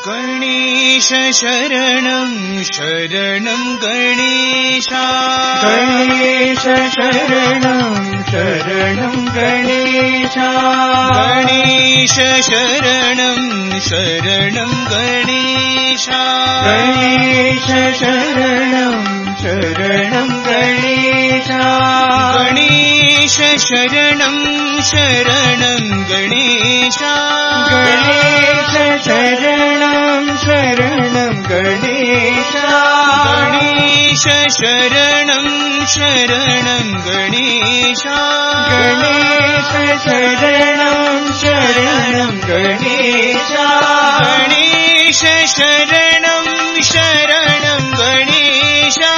गणेश शरणं शरणं गणेशा गणेश शरणं शरणं गणेशा गणेश शरणं शरणं गणेशा गणेश शरणं शरणं गणेशा गणेश शरणं शरणं गणेशा गणेश शरणं शरणं गणेशा गणेश शरणं शरणं गणेशा गणेश शरणं शरणं गणेशा गणेश शरणं शरणं गणेशा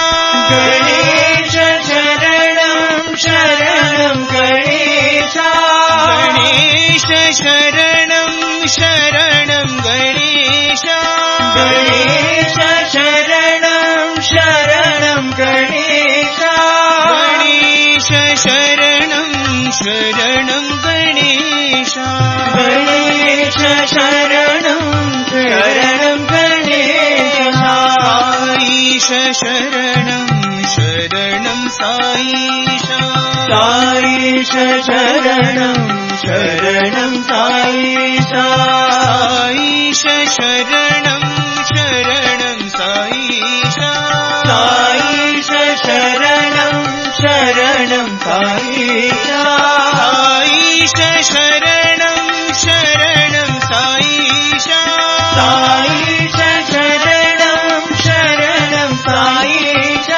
गणेश शरणं शरणं गणेशा गणेश शरणं शरणं गणेशा गणेश शरणं शरणं गणेशा गणेश शरणं शरणं गणेशा गणेश शरणं शरणं गणेशा साईश शरणं शरणं साईशा साईश शरणं शरणं साईशा साईश शरणं शरणं साईशा साईश शरणं शरणं साईशा साईश शरणं शरणं साईशा साईश शरणं शरणं साईशा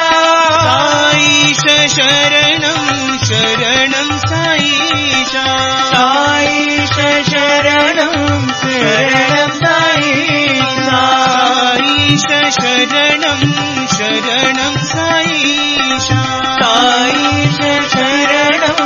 साईश शरणं शरणं साईशा साईश शरणं शरणं साईशा साईश शरणं शरणं साईशा साईश शरणं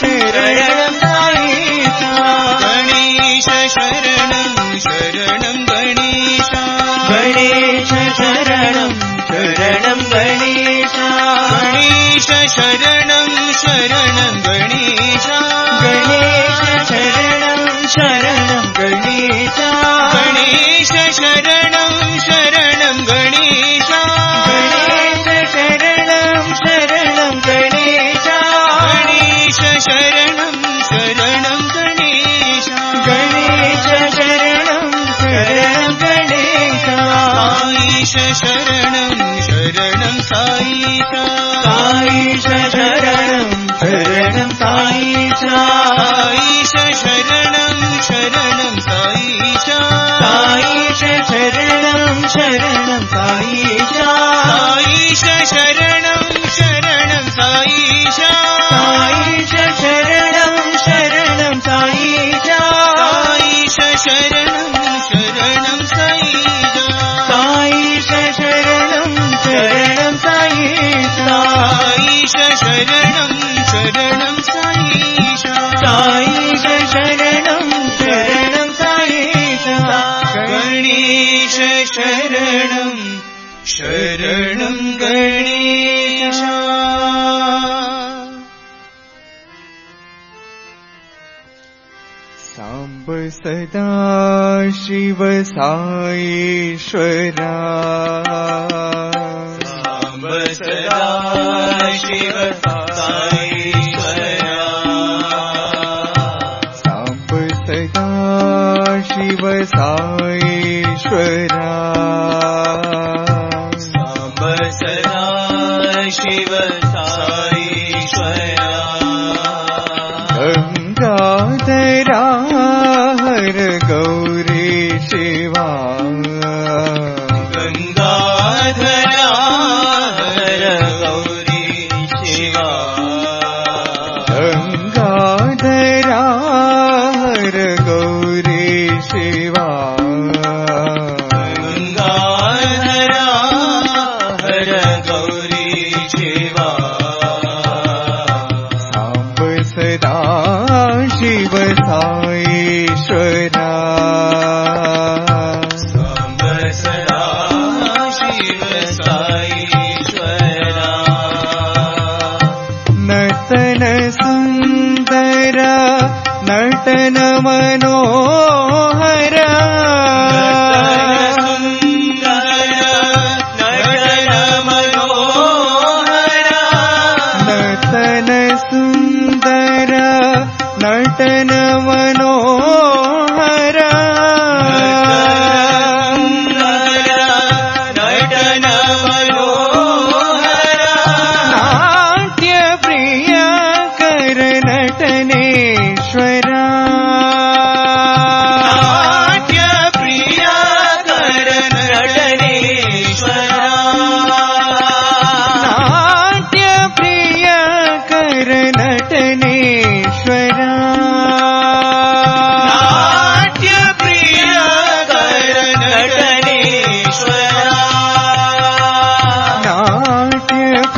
शरणं साईशा गणेश शरणं शरणं गणेशा गणेश शरणं शरणं गणेशा गणेश शरणं शरणं गणेशा गणेश शरणं शरणं गणेशा गणेश शरणं शरणं गणेशा गणेश शरणं शरणं गणेशा गणेश शरणं शरणं गणेशा गणेश शरणं शरणं गणेशा साईश शरणं शरणं साईशा साईश शरणं शरणं साईशा साईश शरणं शरणं साईशा साईश शरणं शरणं साईशा साईश शरणं शरणं साईशा साईश शरणं शरणं साईशा साईश शरणं शरणं साईशा साईश शरणं शरणं साईशा साईश शरणं शरणं साईशा साईश शरणं शरणं साईशा गणेश शरणं शरणं गणेशा सांब सदा शिव साईश्वरा सांब सदा शिव साईश्वरा सांब सदा शिव साईश्वरा सांब सदा शिव साईश्वरा गंगाधरा हर गौरी शिवा गंगाधरा हर गौरी शिवा गंगाधरा हर गौरी शिवा गंगाधरा हर गौरी शिवा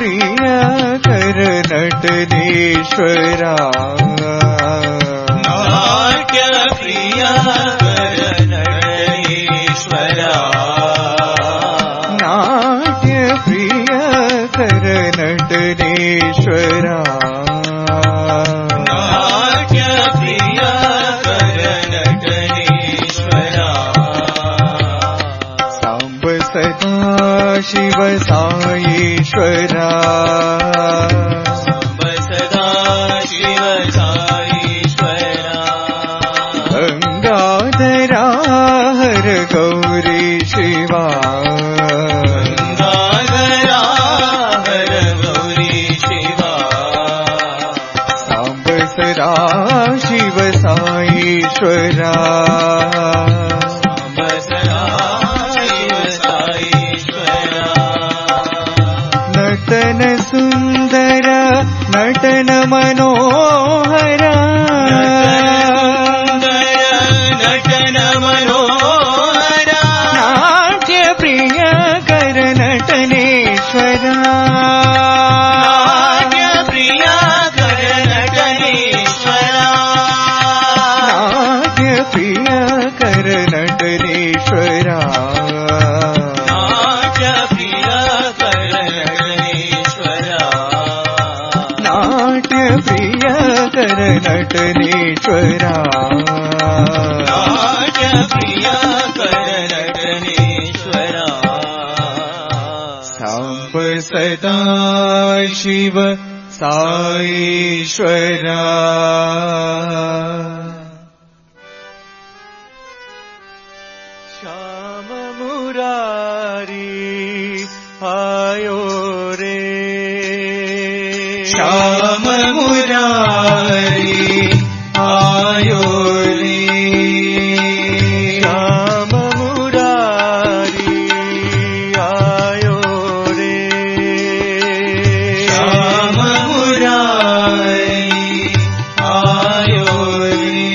प्रियकर नटनेश्वरा नाट्य प्रियकर नटनेश्वरा नाट्य प्रियकर नटनेश्वरा नाट्य प्रियकर नटनेश्वरा सांब सदा शिव साईश्वरा सांब सदा शिव साईश्वरा गंगाधरा हर गौरी शिवा गंगाधरा हर गौरी शिवा सांब सदा शिव साईश्वरा सांब सदा शिव साईश्वरा नटन सुंदर नटन मनोहरा नटन मनोहरा नाट्य प्रिय कर नटनेश्वरा नाट्य प्रिय कर नटनेश्वरा नाट्य प्रिय कर नटनेश्वरा नाट्य प्रिय कर नटनेश्वरा नाट्य प्रिय कर नटनेश्वरा नाट्य प्रिय कर नटनेश्वरा सांब सदा शिव साईश्वरा श्याम मुरारी आयो रे श्याम मुरारी आयो रे श्याम मुरारी आयो रे श्याम मुरारी आयो रे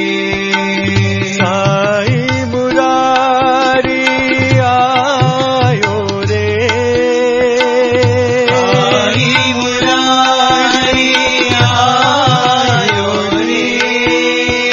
साई मुरारी आयो रे साई मुरारी आयो रे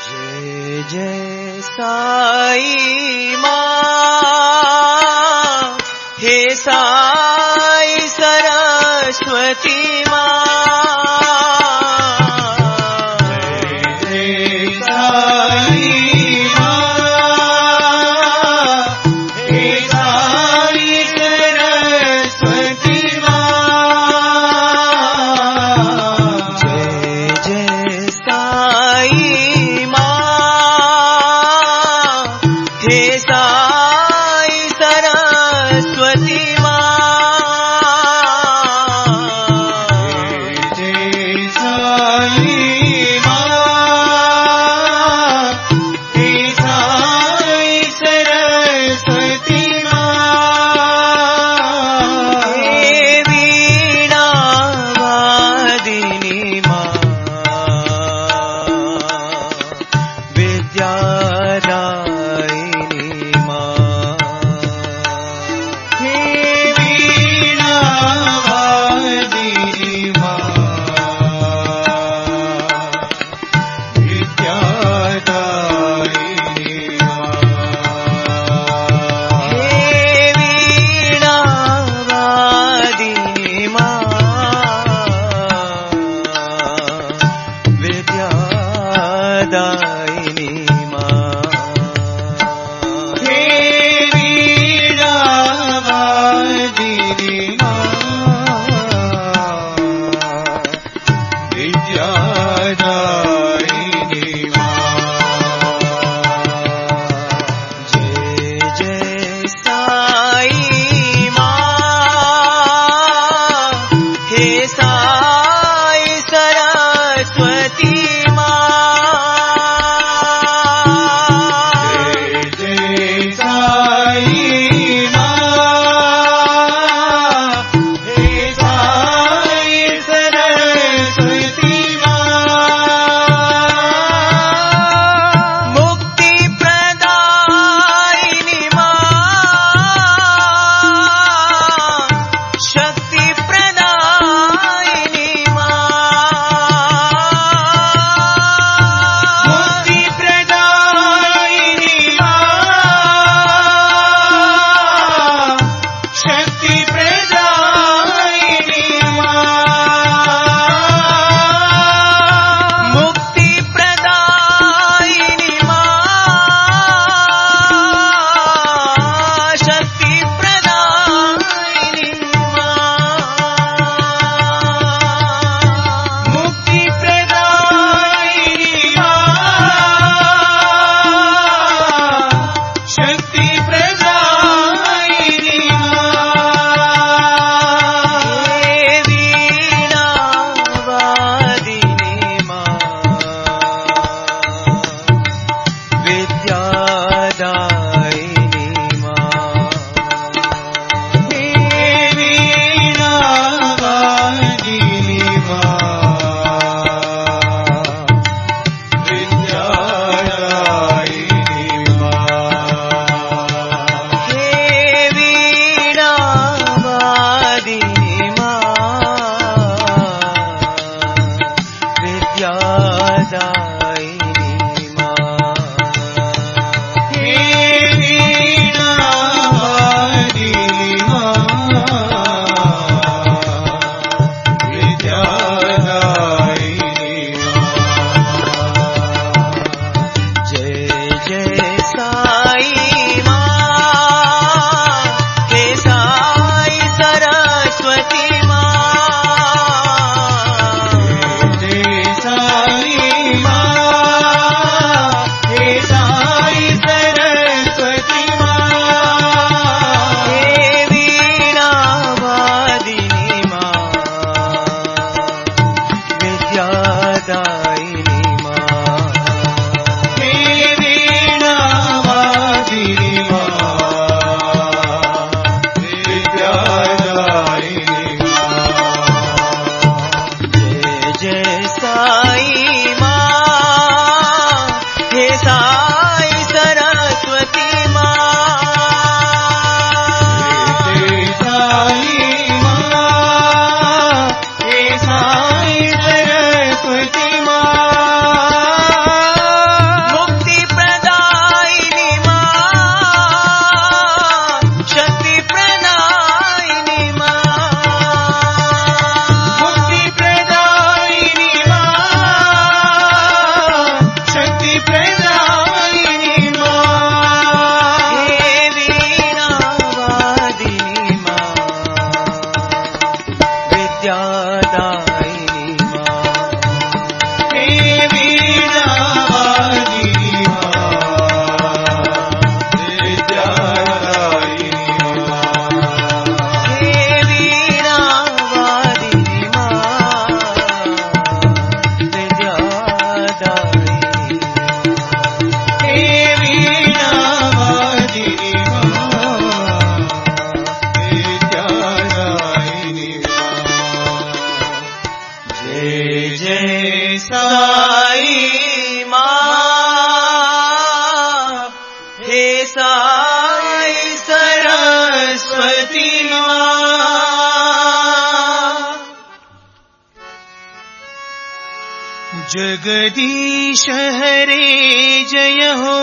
जय जय साई माँ, हे साई सरस्वती माँ। साई सरस्वती माँ। साई सरस्वती माँ। जगदीश हरे जय हो,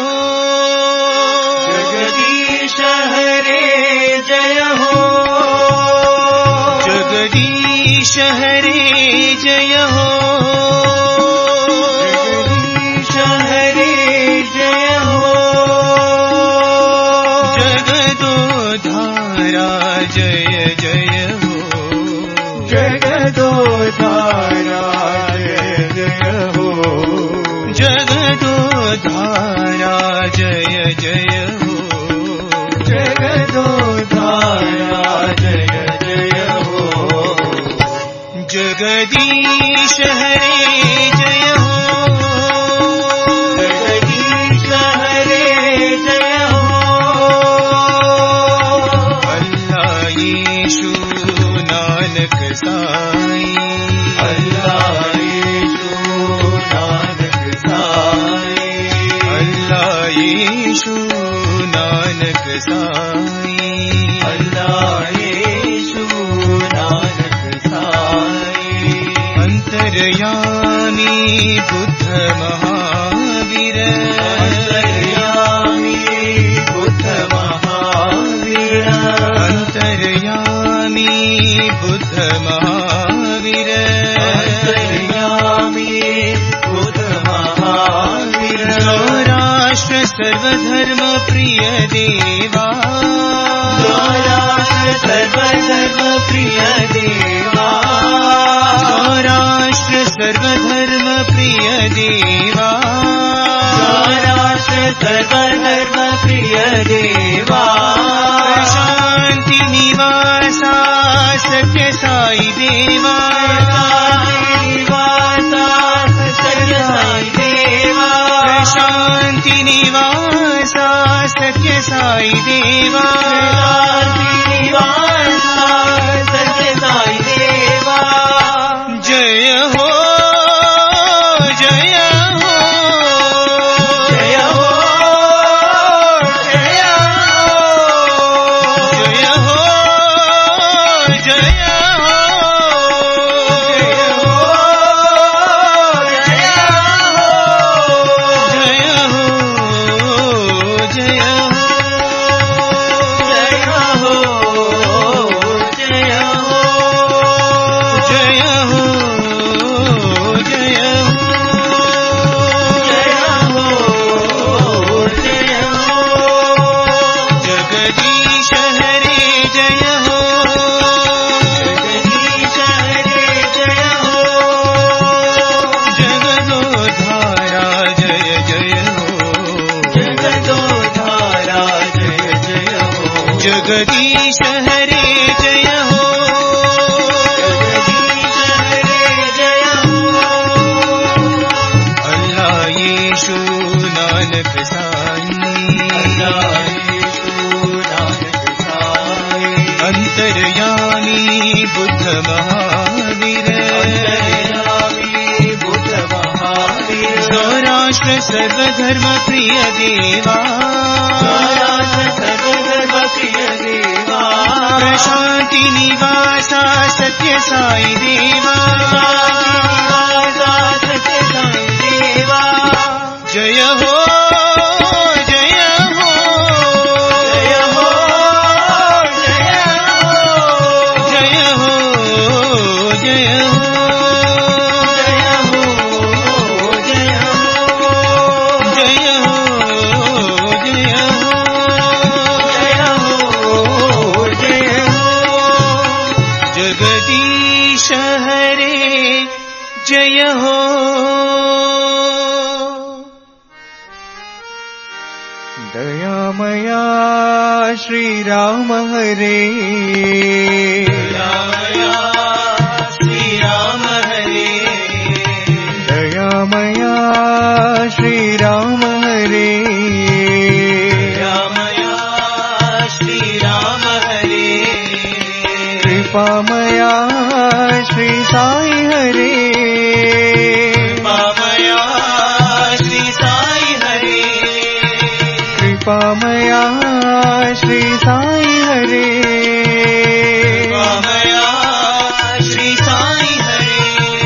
जगदीश हरे जय हो, जगदीश हरे जय हो, जगदीश हरे जय हो, जगदोद्धारा जय जय हो, जगदोद्धारा जय जय हो, जगदोद्धारा जय जय हो, जगदोद्धारा जय जय हो, जगदीश हरे जय हो, जगदीश हरे जय हो, अल्लाह यीशु नानक साई, अल्लाह यीशु नानक साई, अल्लाह यीशु नानक साई, अल्लाह यीशु नानक साई, अंतर्यामी बुद्ध महावीर, अंतर्यामी बुद्ध महावीर, अंतर्यामी बुद्ध महावीर, अंतर्यामी बुद्ध महावीर, राष्ट्र सर्वधर्म प्रिय देवा, राष्ट्र सर्वधर्म प्रिय देवा, राष्ट्र सर्वधर्म प्रिय देवा, राष्ट्र सर्वधर्म प्रिय देवा, शांति निवासा सत्य साई देवा, निवासा सत्य साई देवा, शांति निवासा सत्य साई देवा, निवासा सत्य साई देवा, जय हो जय हो जय हो जय हो जय हो जय हो जय हो जय हो जगदीश हरे जय हो, जगदीश हरे जय हो, अल्लाह यीशु नानक साई, अल्लाह यीशु नानक साई, अंतर्यामी बुद्ध महावीर, अंतर्यामी बुद्ध महावीर, सौराष्ट्र सर्वधर्म प्रिय देवा, राष्ट्र सर्वधर्म प्रिय देवा, शांति निवासा सत्य साई देवा, निवासा सत्य साई देवा, जय हो जय हो जय हो जय हो जय हो जय हो जय हो जय हो जय हो जय हो जय हो जगदीश हरे जय हो। दयामया श्री राम हरे, दयामया श्री राम हरे, दयामया श्री राम हरे, दयामया श्री राम हरे, कृपामया श्री साई हरे, कृपामया श्री साई हरे, कृपामया श्री साई हरे कृपामया श्री साई हरे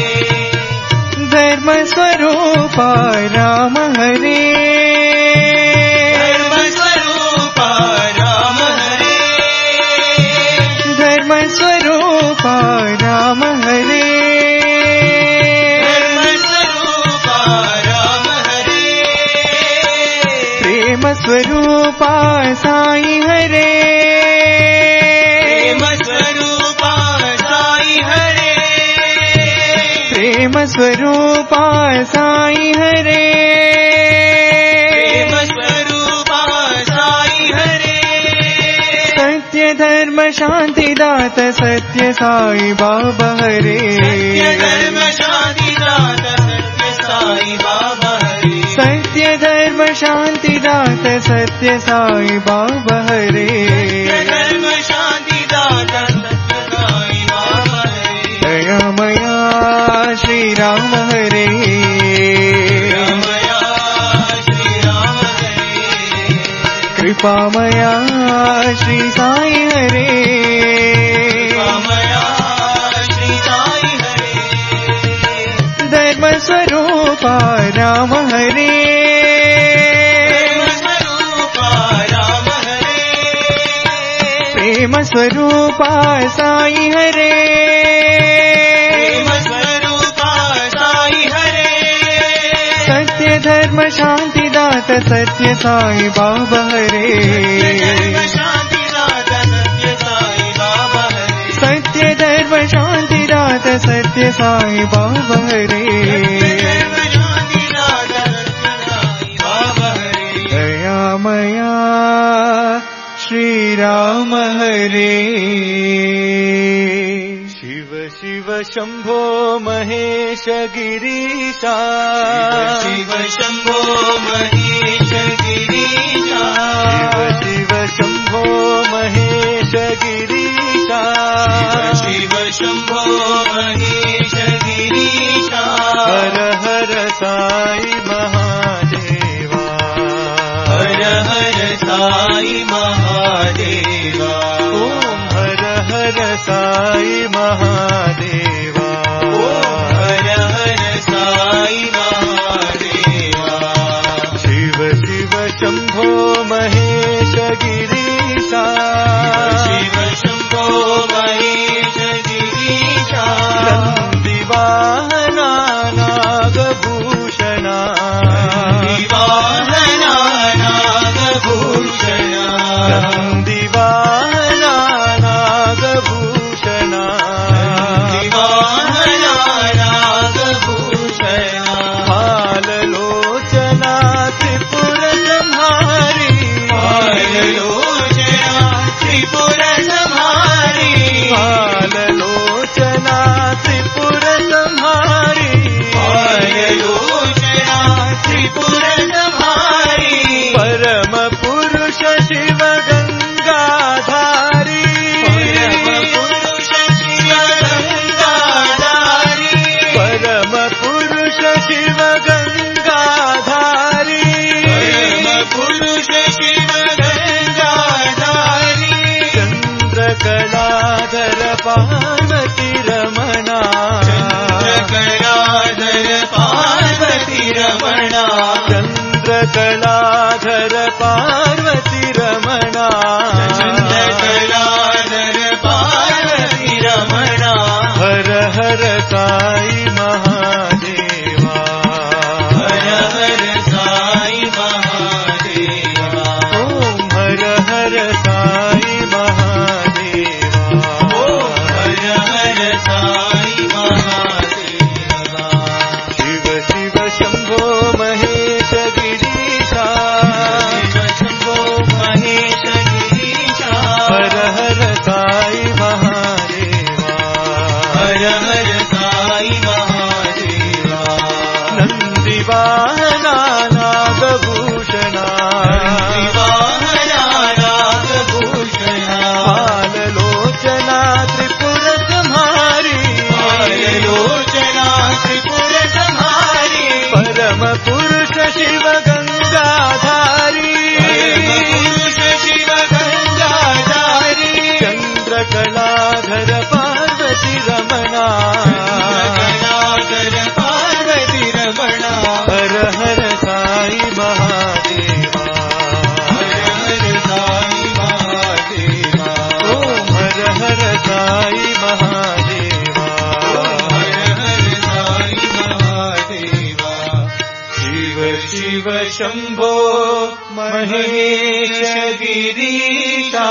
धर्म स्वरूपा राम हरे धर्म स्वरूपा राम हरे धर्म स्वरूपा राम हरे धर्म स्वरूपा राम हरे प्रेम स्वरूपा साई हरे प्रेम स्वरूपा साई हरे प्रेम स्वरूपा साई हरे प्रेम स्वरूपा साई हरे सत्य धर्म शांति दात सत्य साई बाबा हरे सत्य धर्म शांति दात सत्य साई बाबा हरे सत्य धर्म शांति दात सत्य साई बाबा हरे सत्य धर्म शांति दात सत्य साई बाबा हरे दयामया श्री राम हरे रामया श्री राम हरे कृपामया श्री साई हरे रामया श्री साई हरे धर्म स्वरूपा राम हरे प्रेम स्वरूपा राम हरे प्रेम स्वरूपा साई हरे प्रेम स्वरूपा साई हरे सत्य धर्म शांति दात सत्य साई बाबा हरे धर्म शांति दात सत्य साई बाबा हरे सत्य धर्म शांति दात सत्य साई बाबा हरे धर्म शांति दात सत्य साई बाबा हरे दयामया श्री राम हरे शिव शिव शंभो महेश गिरीशा शिव शंभो महेश गिरीशा शिव शंभो महेश गिरीशा शिव शंभो महेश गिरीशा हर हर साई महादेवा हर हर साई महादेवा ओम हर हर साई महादेवा हर हर साई महादेवा शिव शिव शंभो महेश गिरीशा शिव शंभो महेश गिरीशा नंदिवाहना नागभूषणा दिवाहना नागभूषणा नंदिवाहना नागभूषणा दिवाहना नागभूषणा हाललोचना त्रिपुर संहारी हाललोचना त्रिपुर संहारी हाललोचना त्रिपुर संहारी हाललोचना त्रिपुर संहारी परम पुरुष शिव गंगाधारी परम पुरुष शिव गंगाधारी परम पुरुष शिव गंगाधारी परम पुरुष शिव गंगाधारी चंद्रकलाधर पार्वती रमणा चंद्रकलाधर पार्वती रमणा चंद्रकलाधर पार्वती रमणा चंद्रकलाधर पार्वती रमणा हर हर साई महादेवा हर हर साई महादेवा ओम हर हर साई महादेवा ओम हर हर साई महादेवा शिव शिव शंभो महेश गिरीशा शिव शंभो महेश शिव शंभो महेश गिरीशा।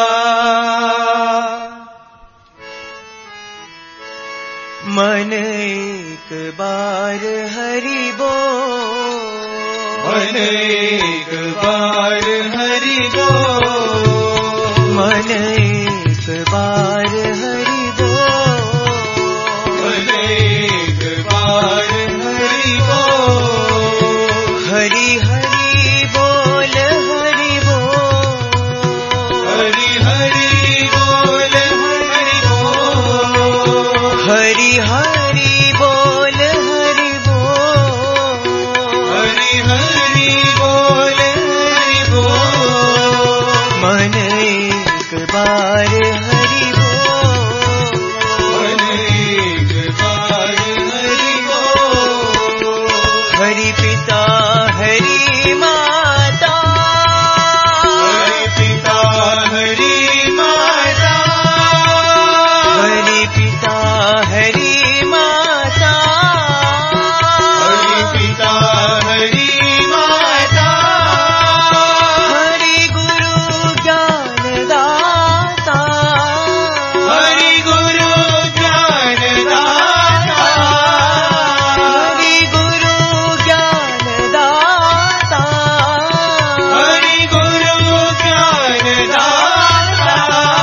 मन एक बार हरि बोल, मन एक बार हरि बोल, मन एक बार हरि बोल, मन एक बार हरि बोल। हरि हरि बोल, हरि बोल, हरि हरि बोल, हरि बोल, हरि हरि बोल, हरि बोल, हरि हरि बोल, हरि बोल। मन एक बार हरि बोल, मन एक बार हरि बोल। हरि पिता हरि माता, हरि पिता हरि माता, हरि पिता हरि माता, हरि पिता हरि माता, हरि गुरु ज्ञानदाता, हरि गुरु ज्ञानदाता, हरि गुरु ज्ञानदाता, हरि गुरु ज्ञानदाता।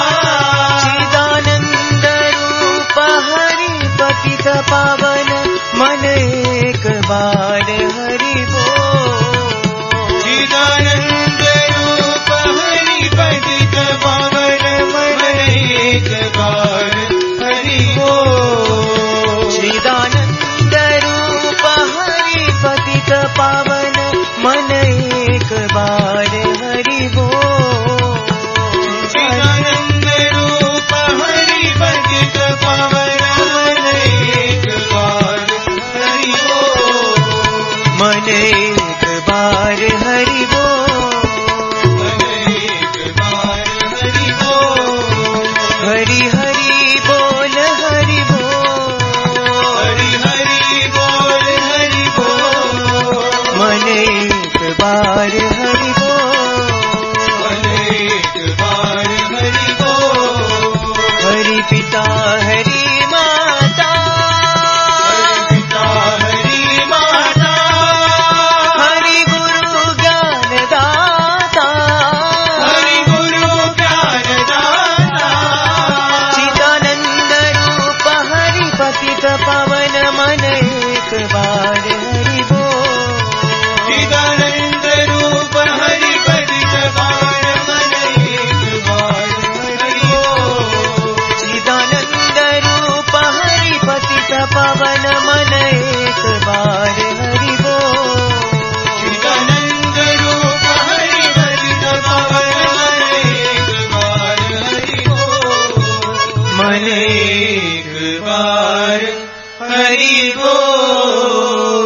चिदानंद रूप हरि पतित पावन, मन एक बार हरि बोल, चिदानंद रूप हरि पतित पावन, मन एक बार हरि बोल। चिदानंद रूप हरि पतित पावन, मन एक बार हरि बोल, चिदानंद रूप हरि पतित पावन, मन एक बार हरि बोल। मन एक बार हरि बोल, मन एक बार हरि बोल। हरि हरि बोल, हरि बोल, हरि हरि बोल, हरि बोल, मन एक बार हरि बोल, मन एक बार हरि बोल। हरि पिता हरि माता, हरि पिता हरि माता, हरि गुरु ज्ञानदाता, हरि गुरु ज्ञानदाता। चिदानंद रूप हरि पतित पावन, मन एक बार हरि बोल, चिदानंद रूप हरि पतित पावन, मन एक बार हरि बोल। चिदानंद रूप हरि पतित पावन, मन एक बार हरि बोल, चिदानंद रूप हरि पतित पावन, मन एक बार हरि बोल। मन एक बार हरि बोल।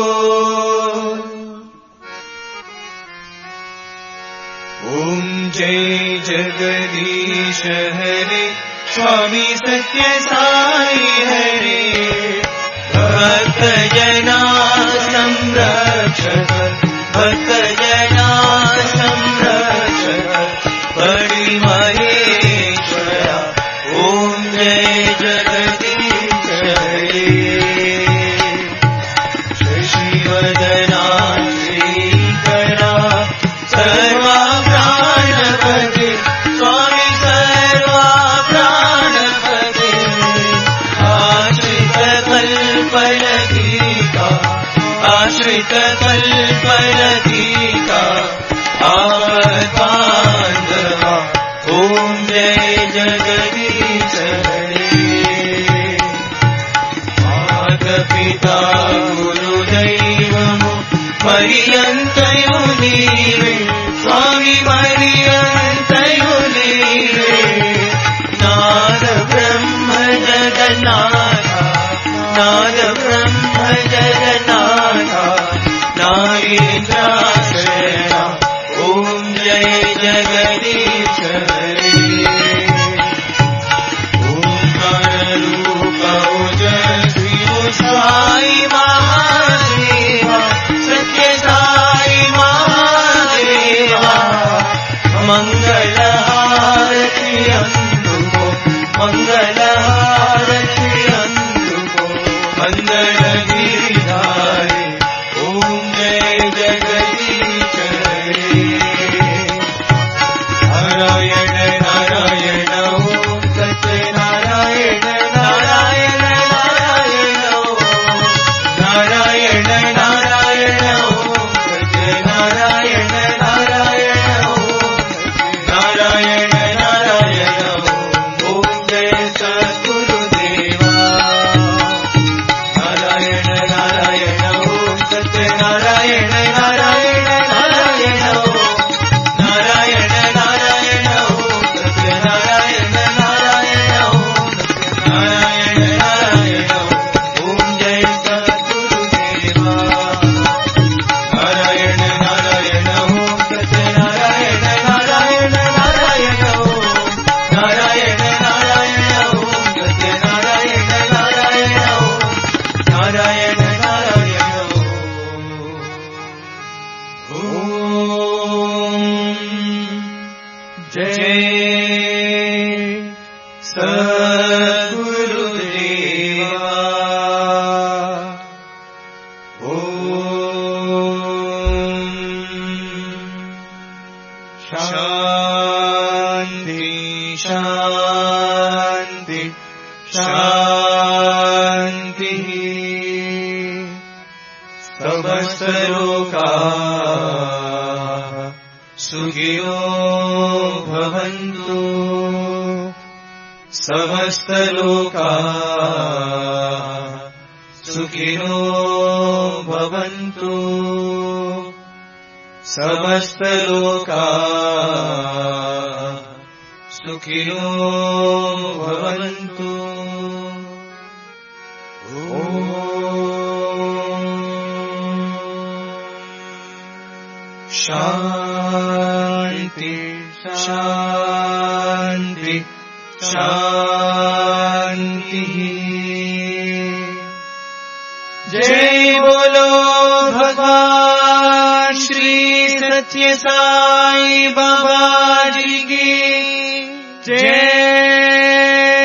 ओम जय जगदीश हरे, स्वामी सत्य साई हरे। भक्त जना संरक्षक, भक्त जना संरक्षक, बड़ी महेश्वरा। ओम जय जगदीश हरे। शशिवदना श्रीकरा, सर्वा प्राणपते, स्वामी सर्वा प्राणपते। आश्रित कल्पलतिका, आश्रित कल्पलतिका, आपद्बान्धवा। ओम जय जगदीश हरे। माता पिता गुरुदैवमु पर्यन्तयो नीवे, स्वामी पर्यन्तयो नीवे। नाद ब्रह्म जगन्नाथा, नाद ब्रह्म जगन्नाथा, नागेन्द्राशरणा। ओम जय जगदीश हरे। ओंकार रूप ओजस्वी साई महादेवा, सत्य साई महा जय सद्गुरुदेवा। शांति शांति शांति। समस्त लोकाः सुखिनो भवन्तु। समस्त लोकाः सुखिनो भवन्तु। समस्त लोकाः सुखिनो भवन्तु। शांति शांति शांति। जय बोलो भगवान श्री सत्य साई बाबा जी की जय।